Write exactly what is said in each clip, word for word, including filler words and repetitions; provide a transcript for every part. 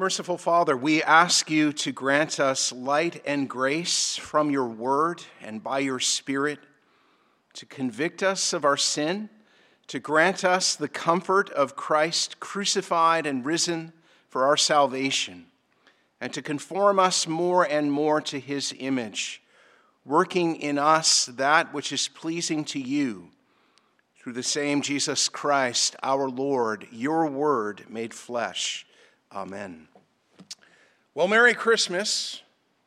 Merciful Father, we ask you to grant us light and grace from your word and by your Spirit, to convict us of our sin, to grant us the comfort of Christ crucified and risen for our salvation, and to conform us more and more to his image, working in us that which is pleasing to you, through the same Jesus Christ, our Lord, your word made flesh. Amen. Well, Merry Christmas.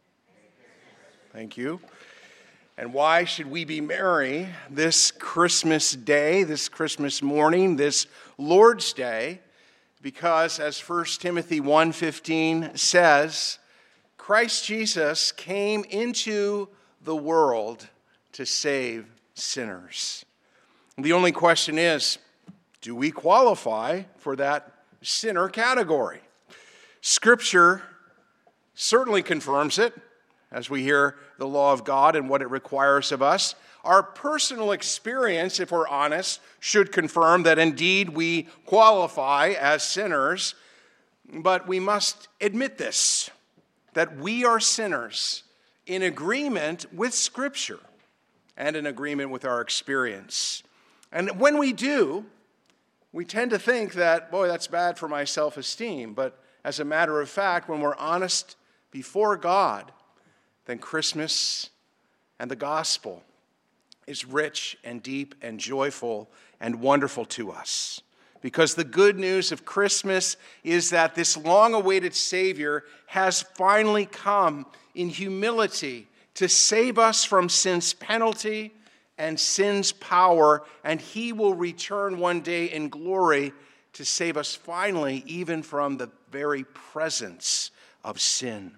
Thank you. And why should we be merry this Christmas day, this Christmas morning, this Lord's Day? Because as First Timothy one fifteen says, Christ Jesus came into the world to save sinners. And the only question is, do we qualify for that sinner category? Scripture certainly confirms it, as we hear the law of God and what it requires of us. Our personal experience, if we're honest, should confirm that indeed we qualify as sinners, but we must admit this, that we are sinners in agreement with Scripture and in agreement with our experience. And when we do, we tend to think that, boy, that's bad for my self-esteem, but as a matter of fact, when we're honest before God, then Christmas and the gospel is rich and deep and joyful and wonderful to us. Because the good news of Christmas is that this long-awaited Savior has finally come in humility to save us from sin's penalty and sin's power, and he will return one day in glory to save us finally even from the very presence of sin.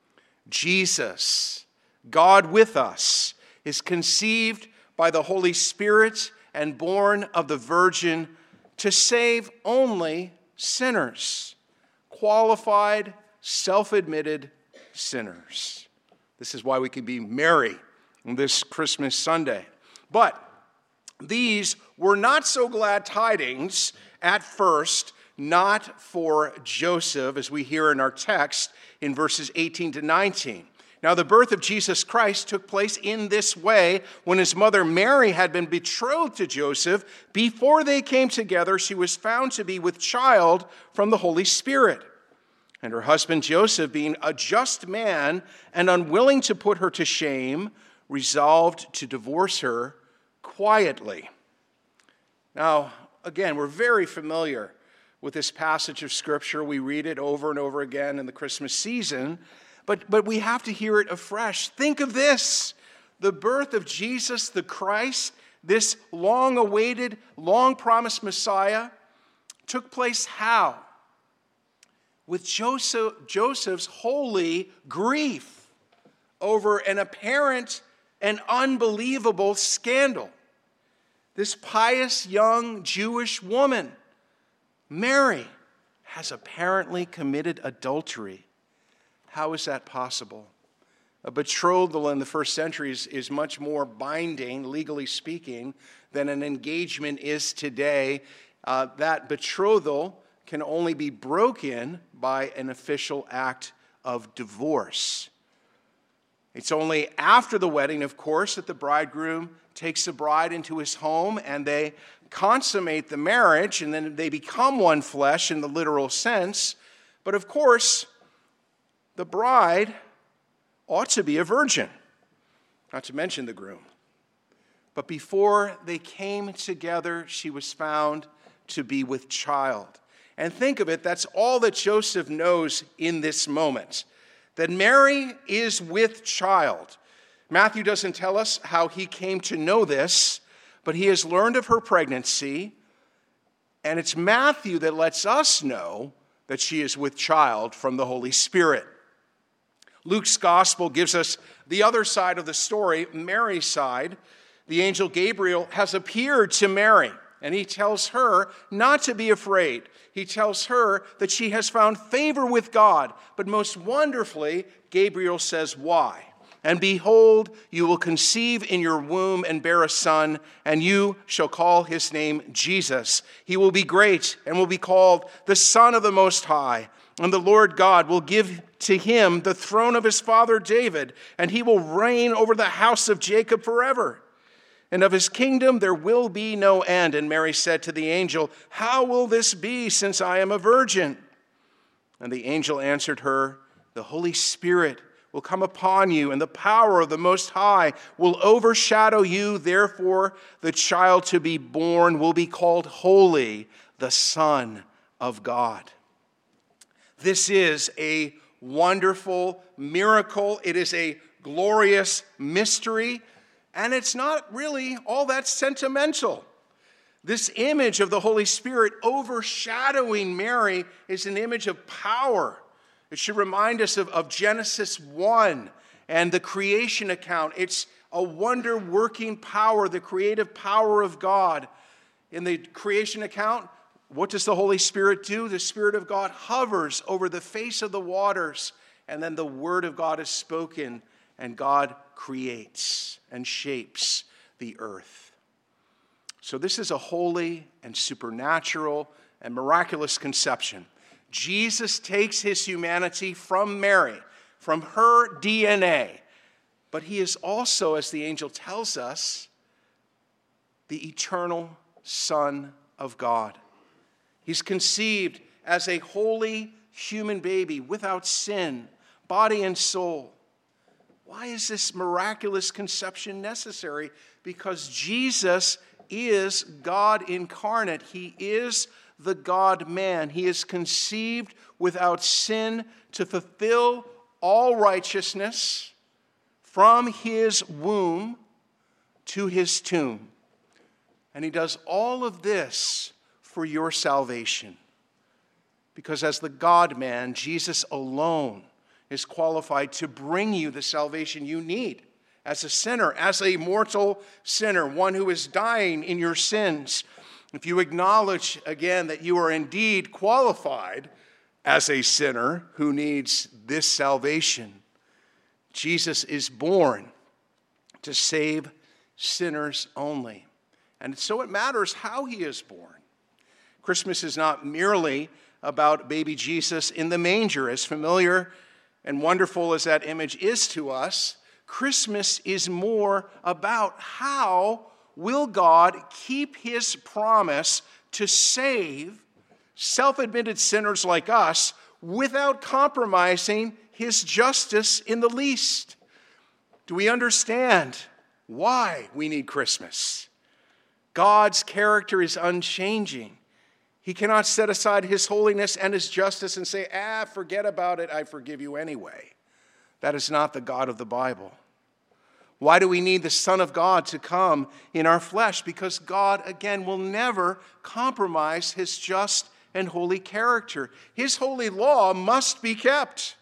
Jesus, God with us, is conceived by the Holy Spirit and born of the Virgin to save only sinners, qualified, self-admitted sinners. This is why we can be merry on this Christmas Sunday. But these were not so glad tidings at first, not for Joseph, as we hear in our text in verses eighteen to nineteen. Now, the birth of Jesus Christ took place in this way. When his mother Mary had been betrothed to Joseph, before they came together, she was found to be with child from the Holy Spirit. And her husband Joseph, being a just man and unwilling to put her to shame, resolved to divorce her quietly. Now, again, we're very familiar with this passage of Scripture. We read it over and over again in the Christmas season, but, but we have to hear it afresh. Think of this, the birth of Jesus the Christ, this long-awaited, long-promised Messiah, took place how? With Joseph, Joseph's holy grief over an apparent and unbelievable scandal. This pious young Jewish woman, Mary, has apparently committed adultery. How is that possible? A betrothal in the first century is, is much more binding, legally speaking, than an engagement is today. Uh, that betrothal can only be broken by an official act of divorce. It's only after the wedding, of course, that the bridegroom takes the bride into his home and they consummate the marriage, and then they become one flesh in the literal sense. But of course, the bride ought to be a virgin, not to mention the groom. But before they came together, she was found to be with child. And think of it, that's all that Joseph knows in this moment, that Mary is with child. Matthew doesn't tell us how he came to know this, but he has learned of her pregnancy, and it's Matthew that lets us know that she is with child from the Holy Spirit. Luke's gospel gives us the other side of the story, Mary's side. The angel Gabriel has appeared to Mary, and he tells her not to be afraid. He tells her that she has found favor with God, but most wonderfully, Gabriel says why. And behold, you will conceive in your womb and bear a son, and you shall call his name Jesus. He will be great and will be called the Son of the Most High. And the Lord God will give to him the throne of his father David, and he will reign over the house of Jacob forever. And of his kingdom there will be no end. And Mary said to the angel, how will this be, since I am a virgin? And the angel answered her, the Holy Spirit will come upon you, and the power of the Most High will overshadow you. Therefore, the child to be born will be called Holy, the Son of God. This is a wonderful miracle. It is a glorious mystery, and it's not really all that sentimental. This image of the Holy Spirit overshadowing Mary is an image of power. It should remind us of, of Genesis one and the creation account. It's a wonder-working power, the creative power of God. In the creation account, what does the Holy Spirit do? The Spirit of God hovers over the face of the waters, and then the Word of God is spoken, and God creates and shapes the earth. So this is a holy and supernatural and miraculous conception. Jesus takes his humanity from Mary, from her D N A, but he is also, as the angel tells us, the eternal Son of God. He's conceived as a holy human baby without sin, body and soul. Why is this miraculous conception necessary? Because Jesus is God incarnate. He is the God-man. He is conceived without sin to fulfill all righteousness from his womb to his tomb. And he does all of this for your salvation. Because as the God-man, Jesus alone is qualified to bring you the salvation you need as a sinner, as a mortal sinner, one who is dying in your sins. If you acknowledge again that you are indeed qualified as a sinner who needs this salvation, Jesus is born to save sinners only. And so it matters how he is born. Christmas is not merely about baby Jesus in the manger. As familiar and wonderful as that image is to us, Christmas is more about how will God keep his promise to save self-admitted sinners like us without compromising his justice in the least. Do we understand why we need Christmas? God's character is unchanging. He cannot set aside his holiness and his justice and say, ah, forget about it, I forgive you anyway. That is not the God of the Bible. Why do we need the Son of God to come in our flesh? Because God, again, will never compromise his just and holy character. His holy law must be kept.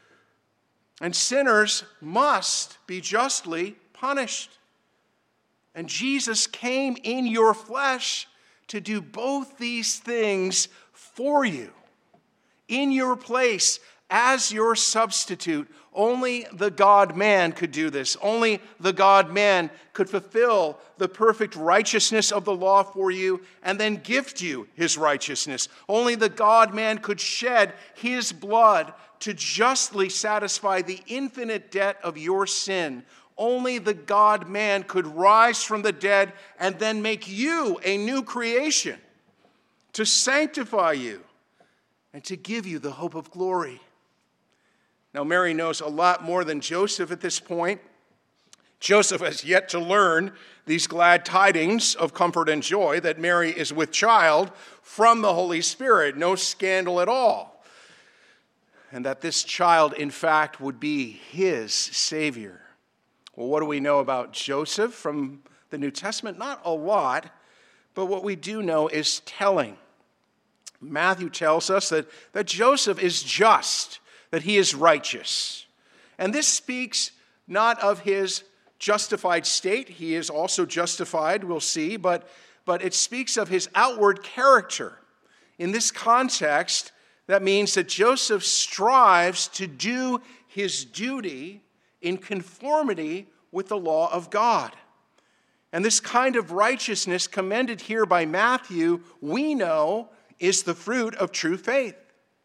And sinners must be justly punished. And Jesus came in your flesh to do both these things for you, in your place, as your substitute. Only the God-man could do this. Only the God-man could fulfill the perfect righteousness of the law for you and then gift you his righteousness. Only the God-man could shed his blood to justly satisfy the infinite debt of your sin. Only the God-man could rise from the dead and then make you a new creation, to sanctify you and to give you the hope of glory. Now, Mary knows a lot more than Joseph at this point. Joseph has yet to learn these glad tidings of comfort and joy that Mary is with child from the Holy Spirit. No scandal at all. And that this child, in fact, would be his Savior. Well, what do we know about Joseph from the New Testament? Not a lot, but what we do know is telling. Matthew tells us that, that Joseph is just, that he is righteous. And this speaks not of his justified state. He is also justified, we'll see, but, but it speaks of his outward character. In this context, that means that Joseph strives to do his duty in conformity with the law of God. And this kind of righteousness commended here by Matthew, we know, is the fruit of true faith.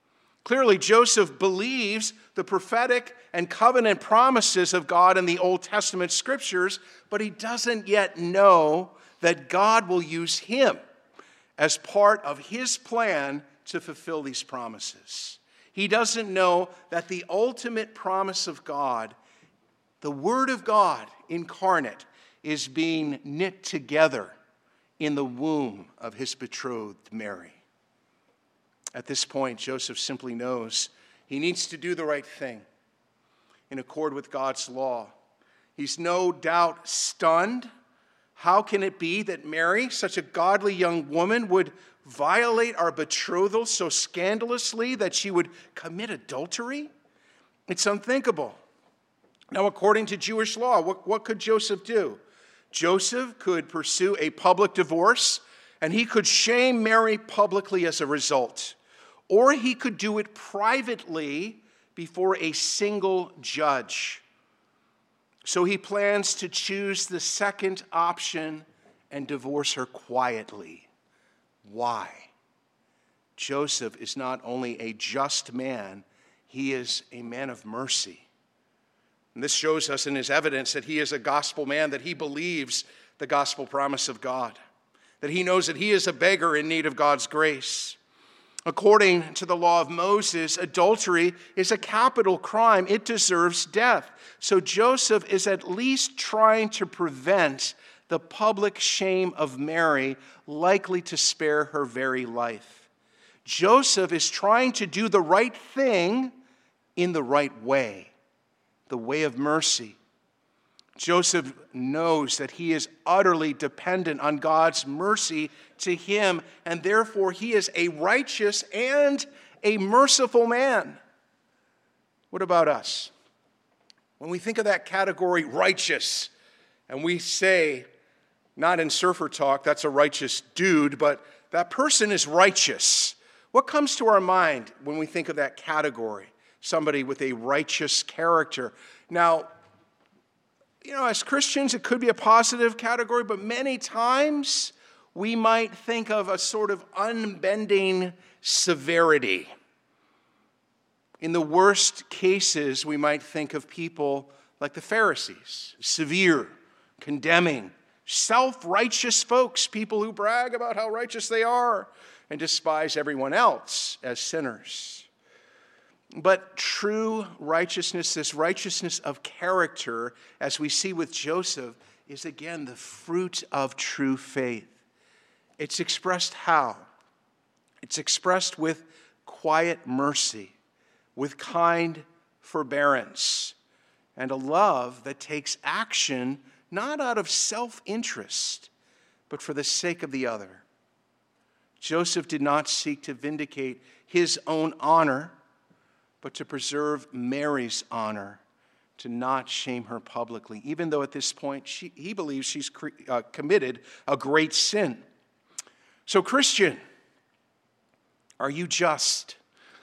Clearly, Joseph believes the prophetic and covenant promises of God in the Old Testament scriptures, but he doesn't yet know that God will use him as part of his plan to fulfill these promises. He doesn't know that the ultimate promise of God, the Word of God incarnate, is being knit together in the womb of his betrothed Mary. At this point, Joseph simply knows he needs to do the right thing in accord with God's law. He's no doubt stunned. How can it be that Mary, such a godly young woman, would violate our betrothal so scandalously that she would commit adultery? It's unthinkable. Now, according to Jewish law, what, what could Joseph do? Joseph could pursue a public divorce, and he could shame Mary publicly as a result. Or he could do it privately before a single judge. So he plans to choose the second option and divorce her quietly. Why? Joseph is not only a just man, he is a man of mercy. And this shows us in his evidence that he is a gospel man, that he believes the gospel promise of God, that he knows that he is a beggar in need of God's grace. According to the law of Moses, adultery is a capital crime. It deserves death. So Joseph is at least trying to prevent the public shame of Mary, likely to spare her very life. Joseph is trying to do the right thing in the right way, the way of mercy. Joseph knows that he is utterly dependent on God's mercy to him, and therefore he is a righteous and a merciful man. What about us? When we think of that category, righteous, and we say, not in surfer talk, that's a righteous dude, but that person is righteous. What comes to our mind when we think of that category? Somebody with a righteous character. Now, you know, as Christians, it could be a positive category, but many times we might think of a sort of unbending severity. In the worst cases, we might think of people like the Pharisees, severe, condemning, self-righteous folks, people who brag about how righteous they are and despise everyone else as sinners. But true righteousness, this righteousness of character, as we see with Joseph, is again the fruit of true faith. It's expressed how? It's expressed with quiet mercy, with kind forbearance, and a love that takes action not out of self-interest, but for the sake of the other. Joseph did not seek to vindicate his own honor, but to preserve Mary's honor, to not shame her publicly, even though at this point she, he believes she's cre- uh, committed a great sin. So, Christian, are you just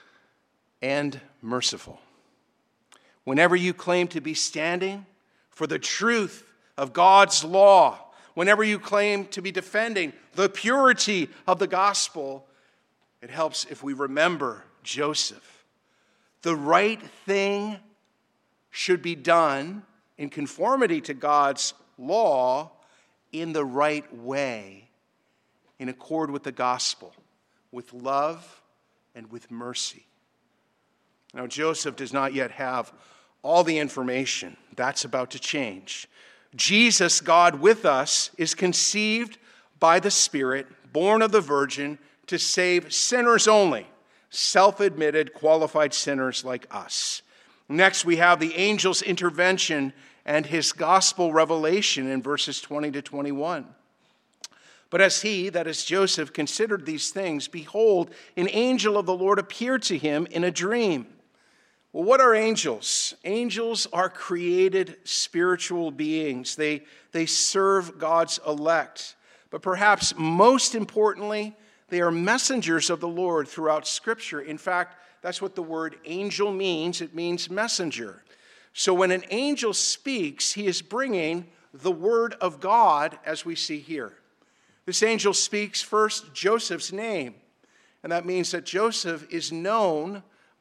and merciful? Whenever you claim to be standing for the truth of God's law, whenever you claim to be defending the purity of the gospel, it helps if we remember Joseph. The right thing should be done in conformity to God's law in the right way, in accord with the gospel, with love and with mercy. Now, Joseph does not yet have all the information. That's about to change. Jesus, God with us, is conceived by the Spirit, born of the Virgin, to save sinners only. Self-admitted, qualified sinners like us. Next, we have the angel's intervention and his gospel revelation in verses twenty to twenty-one. But as he, that is Joseph, considered these things, behold, an angel of the Lord appeared to him in a dream. Well, what are angels? Angels are created spiritual beings. They, they serve God's elect. But perhaps most importantly, they are messengers of the Lord throughout Scripture. In fact, that's what the word angel means. It means messenger. So when an angel speaks, he is bringing the word of God, as we see here. This angel speaks first Joseph's name, and that means that Joseph is known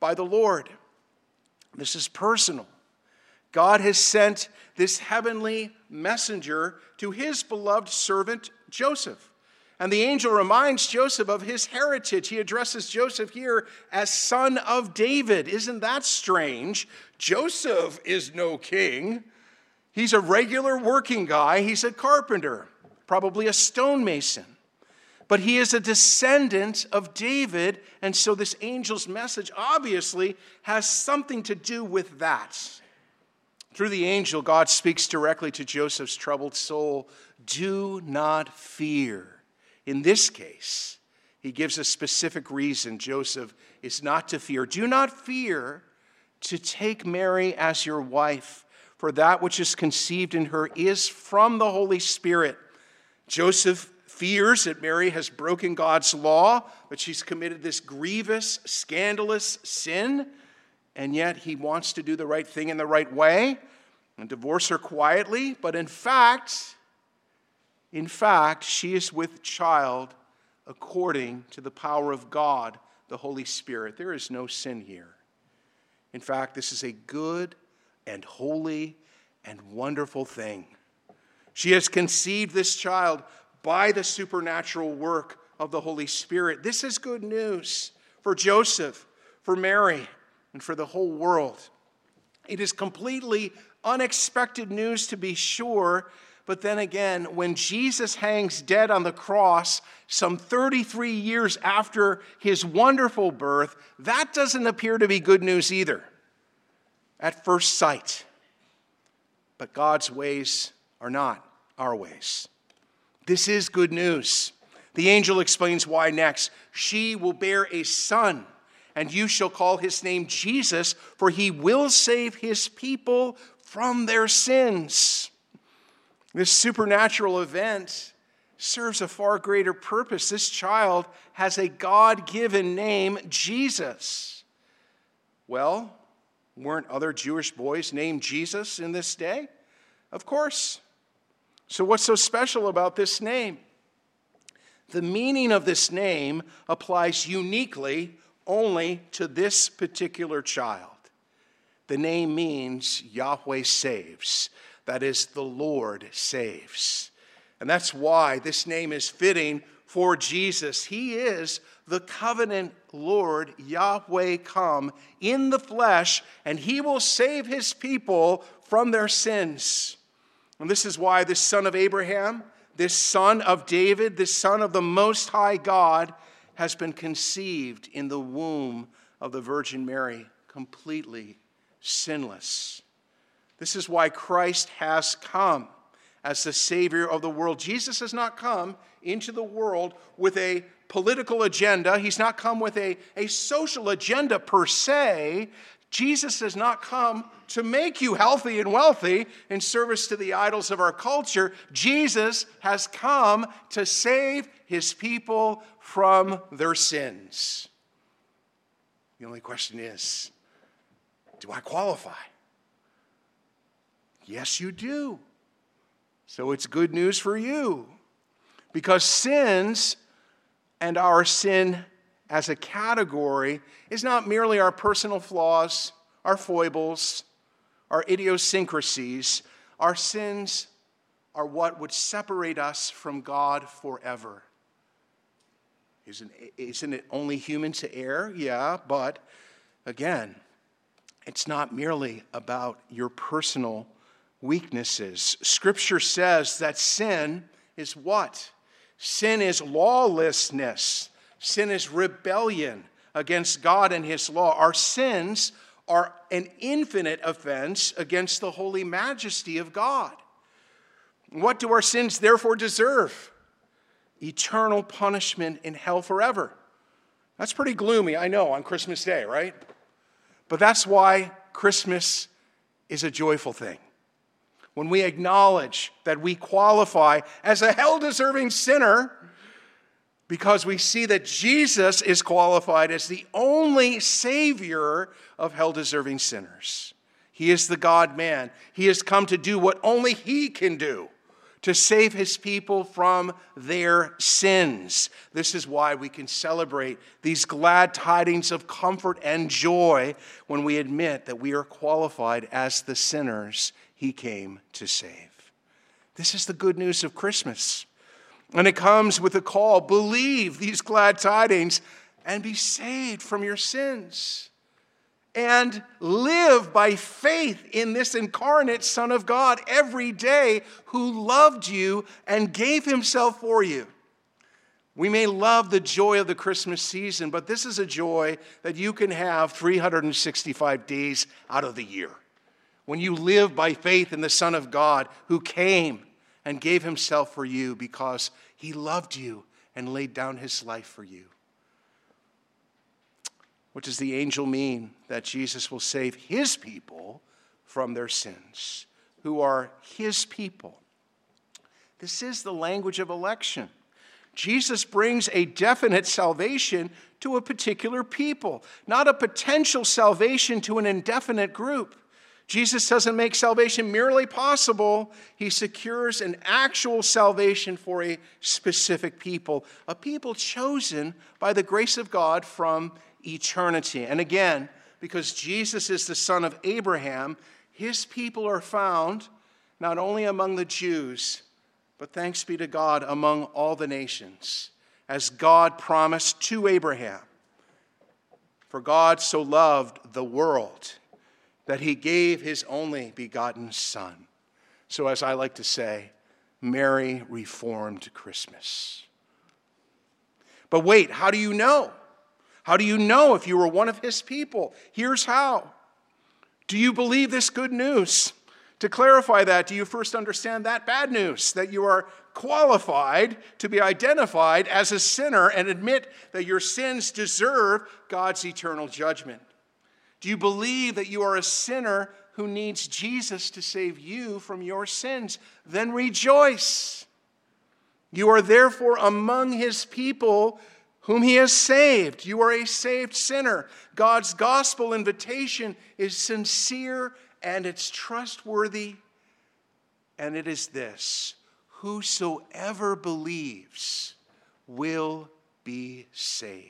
by the Lord. This is personal. God has sent this heavenly messenger to his beloved servant Joseph. And the angel reminds Joseph of his heritage. He addresses Joseph here as son of David. Isn't that strange? Joseph is no king. He's a regular working guy. He's a carpenter, probably a stonemason. But he is a descendant of David, and so this angel's message obviously has something to do with that. Through the angel, God speaks directly to Joseph's troubled soul. Do not fear. In this case, he gives a specific reason Joseph is not to fear. Do not fear to take Mary as your wife, for that which is conceived in her is from the Holy Spirit. Joseph fears that Mary has broken God's law, that she's committed this grievous, scandalous sin, and yet he wants to do the right thing in the right way and divorce her quietly. But in fact, in fact, she is with child according to the power of God, the Holy Spirit. There is no sin here. In fact, this is a good and holy and wonderful thing. She has conceived this child by the supernatural work of the Holy Spirit. This is good news for Joseph, for Mary, and for the whole world. It is completely unexpected news, to be sure, but then again, when Jesus hangs dead on the cross some thirty-three years after his wonderful birth, that doesn't appear to be good news either, at first sight. But God's ways are not our ways. This is good news. The angel explains why next. She will bear a son, and you shall call his name Jesus, for he will save his people from their sins. This supernatural event serves a far greater purpose. This child has a God-given name, Jesus. Well, weren't other Jewish boys named Jesus in this day? Of course. So what's so special about this name? The meaning of this name applies uniquely only to this particular child. The name means Yahweh saves. That is, the Lord saves. And that's why this name is fitting for Jesus. He is the covenant Lord, Yahweh come in the flesh, and he will save his people from their sins. And this is why this son of Abraham, this son of David, this son of the Most High God, has been conceived in the womb of the Virgin Mary, completely sinless. This is why Christ has come as the Savior of the world. Jesus has not come into the world with a political agenda. He's not come with a, a social agenda per se. Jesus has not come to make you healthy and wealthy in service to the idols of our culture. Jesus has come to save his people from their sins. The only question is, do I qualify? Yes, you do. So it's good news for you. Because sins and our sin as a category is not merely our personal flaws, our foibles, our idiosyncrasies. Our sins are what would separate us from God forever. Isn't, isn't it only human to err? Yeah, but again, it's not merely about your personal weaknesses. Scripture says that sin is what? Sin is lawlessness. Sin is rebellion against God and his law. Our sins are an infinite offense against the holy majesty of God. What do our sins therefore deserve? Eternal punishment in hell forever. That's pretty gloomy, I know, on Christmas Day, right? But that's why Christmas is a joyful thing. When we acknowledge that we qualify as a hell-deserving sinner because we see that Jesus is qualified as the only Savior of hell-deserving sinners. He is the God-man. He has come to do what only he can do, to save his people from their sins. This is why we can celebrate these glad tidings of comfort and joy when we admit that we are qualified as the sinners he came to save. This is the good news of Christmas. And it comes with a call, believe these glad tidings and be saved from your sins. And live by faith in this incarnate Son of God every day who loved you and gave himself for you. We may love the joy of the Christmas season, but this is a joy that you can have three hundred sixty-five days out of the year. When you live by faith in the Son of God who came and gave himself for you because he loved you and laid down his life for you. What does the angel mean that Jesus will save his people from their sins, who are his people? This is the language of election. Jesus brings a definite salvation to a particular people, not a potential salvation to an indefinite group. Jesus doesn't make salvation merely possible. He secures an actual salvation for a specific people, a people chosen by the grace of God from eternity. And again, because Jesus is the son of Abraham, his people are found not only among the Jews, but thanks be to God, among all the nations, as God promised to Abraham. For God so loved the world that he gave his only begotten Son. So as I like to say, Merry Reformed Christmas. But wait, how do you know? How do you know if you were one of his people? Here's how. Do you believe this good news? To clarify that, do you first understand that bad news, that you are qualified to be identified as a sinner and admit that your sins deserve God's eternal judgment? Do you believe that you are a sinner who needs Jesus to save you from your sins? Then rejoice. You are therefore among his people whom he has saved. You are a saved sinner. God's gospel invitation is sincere and it's trustworthy. And it is this: whosoever believes will be saved.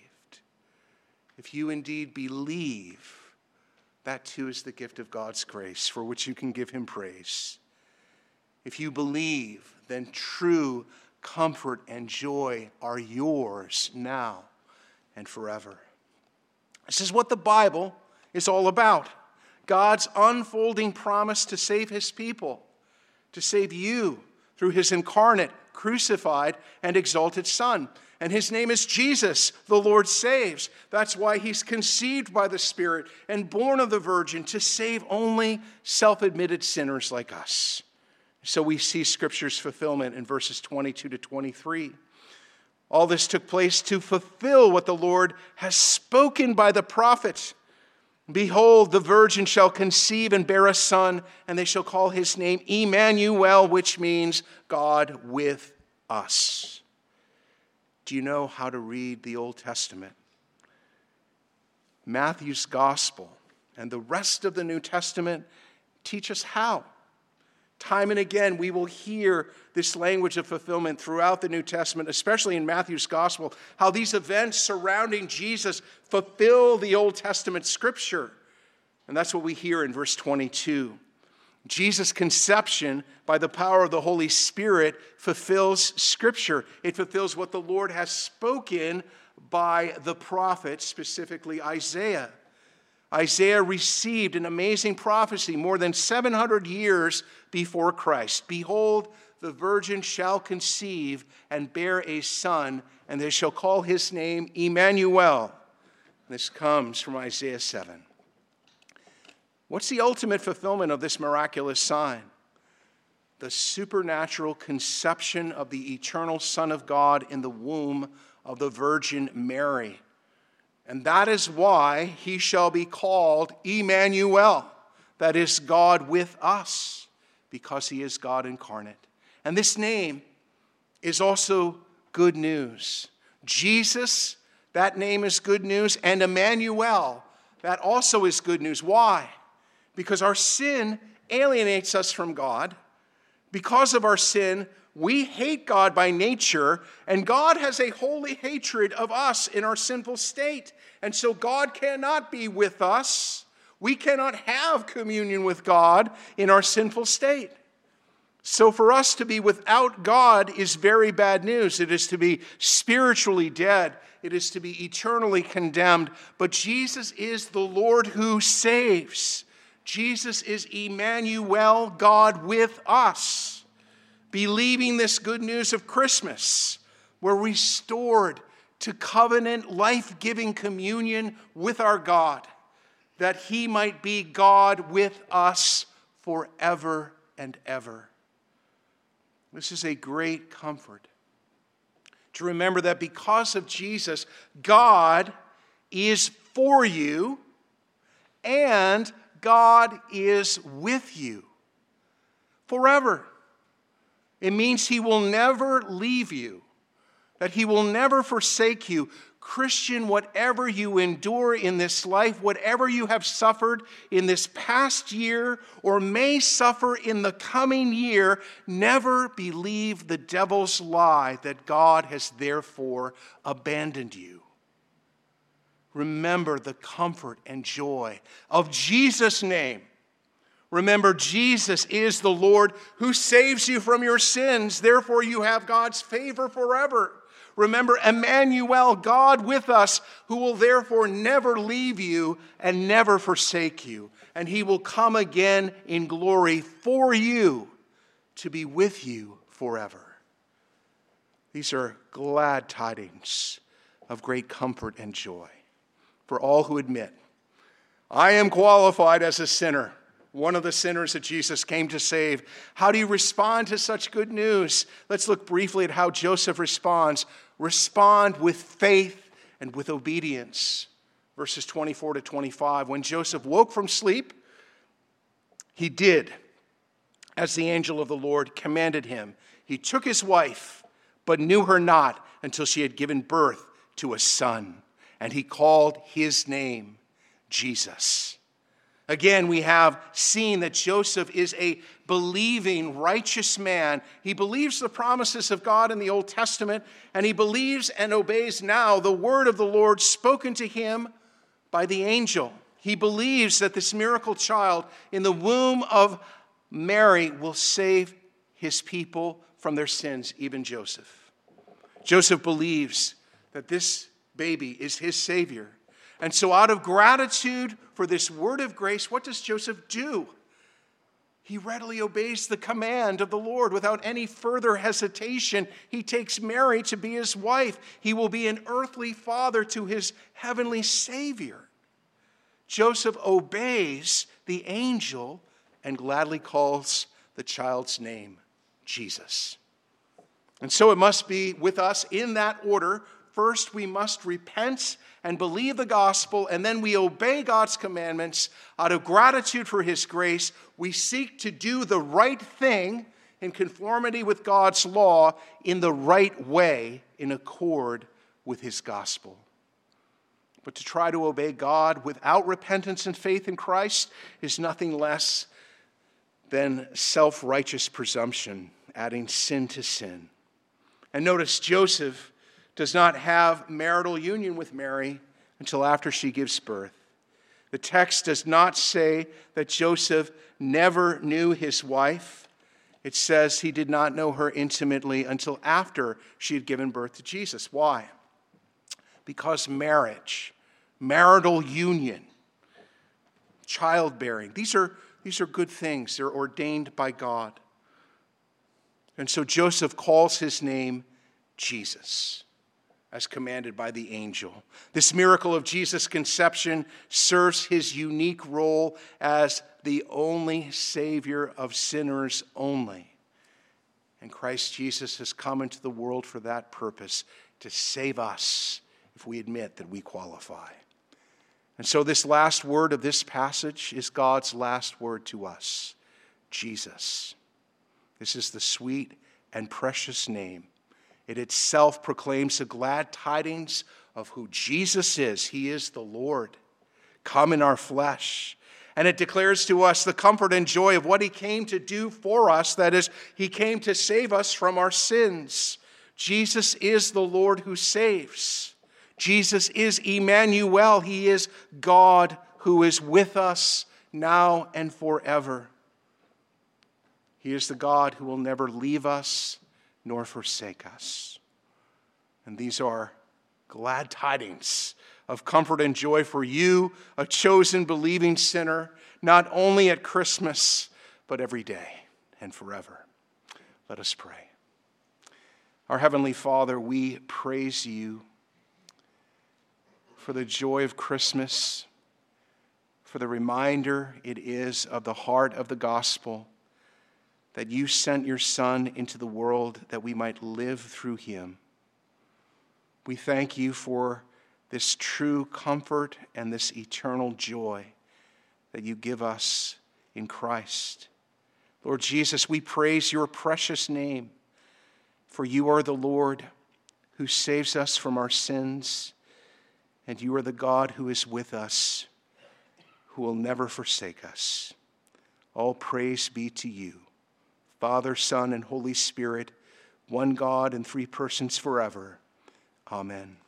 If you indeed believe, that too is the gift of God's grace for which you can give him praise. If you believe, then true comfort and joy are yours now and forever. This is what the Bible is all about. God's unfolding promise to save his people, to save you through his incarnate, crucified, and exalted Son. And his name is Jesus, the Lord saves. That's why he's conceived by the Spirit and born of the Virgin to save only self-admitted sinners like us. So we see Scripture's fulfillment in verses twenty-two to twenty-three. All this took place to fulfill what the Lord has spoken by the prophet. Behold, the virgin shall conceive and bear a son, and they shall call his name Emmanuel, which means God with us. Do you know how to read the Old Testament? Matthew's Gospel and the rest of the New Testament teach us how. Time and again, we will hear this language of fulfillment throughout the New Testament, especially in Matthew's Gospel, how these events surrounding Jesus fulfill the Old Testament Scripture. And that's what we hear in verse twenty-two. Jesus' conception by the power of the Holy Spirit fulfills Scripture. It fulfills what the Lord has spoken by the prophet, specifically Isaiah. Isaiah received an amazing prophecy more than seven hundred years before Christ. Behold, the virgin shall conceive and bear a son, and they shall call his name Emmanuel. This comes from Isaiah seven. What's the ultimate fulfillment of this miraculous sign? The supernatural conception of the eternal Son of God in the womb of the Virgin Mary. And that is why he shall be called Emmanuel, that is, God with us, because he is God incarnate. And this name is also good news. Jesus, that name is good news, and Emmanuel, that also is good news. Why? Because our sin alienates us from God. Because of our sin, we hate God by nature, and God has a holy hatred of us in our sinful state. And so God cannot be with us. We cannot have communion with God in our sinful state. So for us to be without God is very bad news. It is to be spiritually dead. It is to be eternally condemned. But Jesus is the Lord who saves. Jesus is Emmanuel, God with us. Believing this good news of Christmas, we're restored to covenant, life-giving communion with our God, that he might be God with us forever and ever. This is a great comfort to remember that because of Jesus, God is for you and God is with you forever. It means he will never leave you, that he will never forsake you. Christian, whatever you endure in this life, whatever you have suffered in this past year or may suffer in the coming year, never believe the devil's lie that God has therefore abandoned you. Remember the comfort and joy of Jesus' name. Remember, Jesus is the Lord who saves you from your sins. Therefore, you have God's favor forever. Remember, Emmanuel, God with us, who will therefore never leave you and never forsake you. And he will come again in glory for you to be with you forever. These are glad tidings of great comfort and joy for all who admit, I am qualified as a sinner, one of the sinners that Jesus came to save. How do you respond to such good news? Let's look briefly at how Joseph responds. Respond with faith and with obedience. Verses twenty-four to twenty-five. When Joseph woke from sleep, he did as the angel of the Lord commanded him. He took his wife, but knew her not until she had given birth to a son. And he called his name Jesus. Again, we have seen that Joseph is a believing, righteous man. He believes the promises of God in the Old Testament, and he believes and obeys now the word of the Lord spoken to him by the angel. He believes that this miracle child in the womb of Mary will save his people from their sins, even Joseph. Joseph believes that this baby is his Savior. And so out of gratitude for this word of grace, what does Joseph do? He readily obeys the command of the Lord without any further hesitation. He takes Mary to be his wife. He will be an earthly father to his heavenly Savior. Joseph obeys the angel and gladly calls the child's name Jesus. And so it must be with us in that order. First, we must repent and believe the gospel, and then we obey God's commandments. Out of gratitude for his grace, we seek to do the right thing in conformity with God's law in the right way, in accord with his gospel. But to try to obey God without repentance and faith in Christ is nothing less than self-righteous presumption, adding sin to sin. And notice, Joseph does not have marital union with Mary until after she gives birth. The text does not say that Joseph never knew his wife. It says he did not know her intimately until after she had given birth to Jesus. Why? Because marriage, marital union, childbearing, these are, these are good things. They're ordained by God. And so Joseph calls his name Jesus, as commanded by the angel. This miracle of Jesus' conception serves his unique role as the only Savior of sinners only. And Christ Jesus has come into the world for that purpose, to save us if we admit that we qualify. And so this last word of this passage is God's last word to us, Jesus. This is the sweet and precious name. It itself proclaims the glad tidings of who Jesus is. He is the Lord, come in our flesh. And it declares to us the comfort and joy of what he came to do for us. That is, he came to save us from our sins. Jesus is the Lord who saves. Jesus is Emmanuel. He is God who is with us now and forever. He is the God who will never leave us nor forsake us. And these are glad tidings of comfort and joy for you, a chosen believing sinner, not only at Christmas, but every day and forever. Let us pray. Our Heavenly Father, we praise you for the joy of Christmas, for the reminder it is of the heart of the gospel, that you sent your Son into the world that we might live through him. We thank you for this true comfort and this eternal joy that you give us in Christ. Lord Jesus, we praise your precious name, for you are the Lord who saves us from our sins, and you are the God who is with us, who will never forsake us. All praise be to you, Father, Son, and Holy Spirit, one God in three persons forever. Amen.